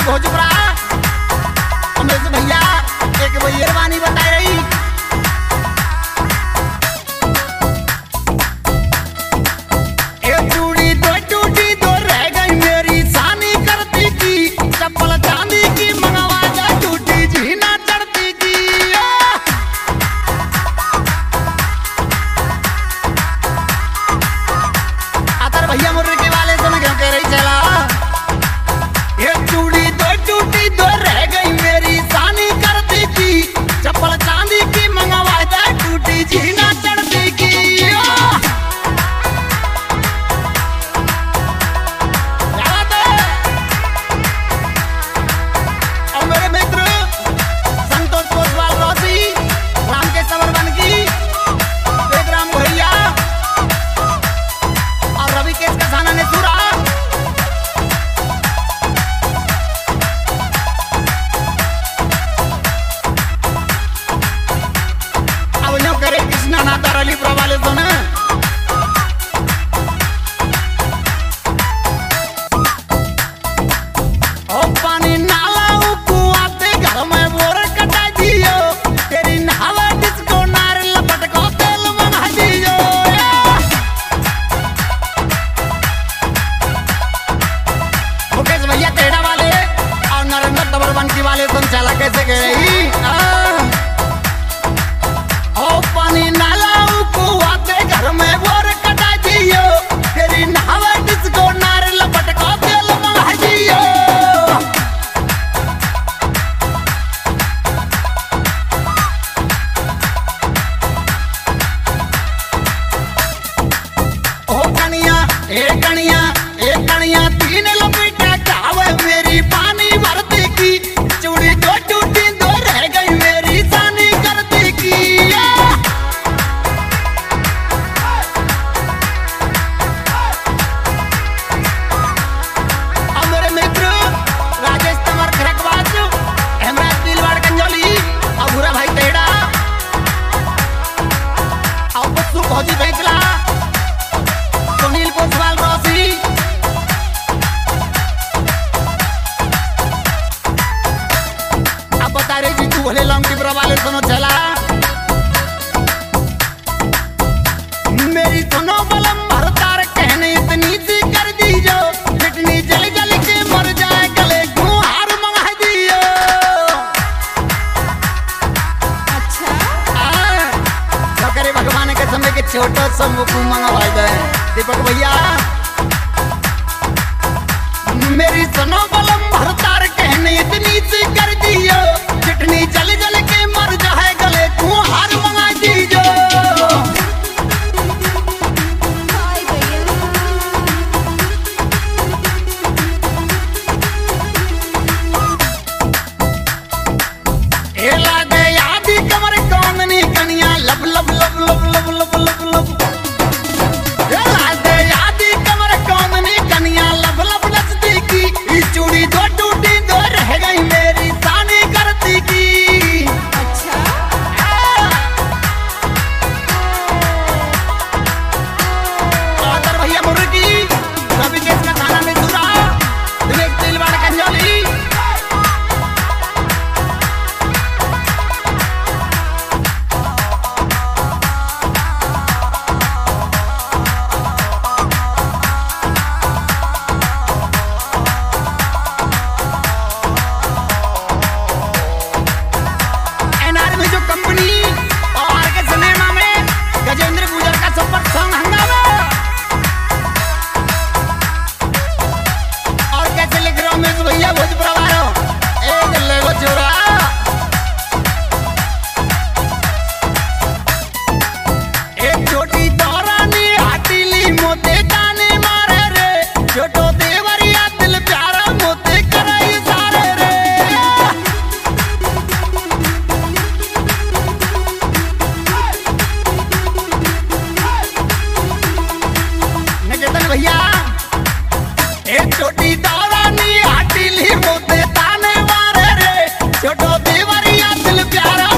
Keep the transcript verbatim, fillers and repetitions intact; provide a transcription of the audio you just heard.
भोजपुरा उमेश भैया एक बहिरवानी बताई रही। एक चूड़ी दो टूटी दो रह गई मेरी सानी करती की चप्पल चांदी की मंगवा जा टूटी जीना चढ़ती की। आतर भैया मुर्रे के वाले से मैं क्यों कह रही चला। एक चूड़ी दो टूटी दो रह गई मेरी सानी करती की चप्पल चांदी की मंगवा जा टूटी जीना चढ़ती की। वाले संचालक कैसे कह रही ओ पानी नाला को आते घर में बोर कटा दियो तेरी नहावा डिस्को नार लपट को तेल मंगा दियो। ओ कनिया ए कनिया ए कनिया तीन लपेटा चावे मेरी पानी भरती की चूड़ी दो टूटी दो रह गई मेरी सानी करती की। अब मेरे मित्र राजेश तमर खरकवाज हेमराज दिलवाड़ कंजोली और भूरा भाई तेड़ा और बच्चू भौजी बैंकला सुनील पोसवाल रोसी बता रही जी तू भले लंकी वाले सुनो चला मेरी सुनो बलम भरतार कहने इतनी सी कर दी जो लिटनी जल जल के मर जाए गले क्यों हार मंगा दियो। अच्छा तो करे भगवान के समय के छोटो सब को मंगवा दे दीपक भैया। मेरी सुनो बलम भरतार कहने इतनी सी कर दियो चिटनी जल जल के मर जाए गले तू हार मंगा दीजो। ए लागे आदि कमर कौन नी कनिया लब लब लब लब लब लब लब लब ए लागे आदि कमर कौन नी कनिया लब लब नचती की चूड़ी दो टूटी दो रह गई मेरी सानी करती की। अच्छा आदर भैया मुर्गी रवि केस का थाना में दूरा दिनेश दिलवाड़ कंजोली भैया एक छोटी दौरानी हाटी ली मोते ताने मारे रे छोटो देवरिया दिल प्यारा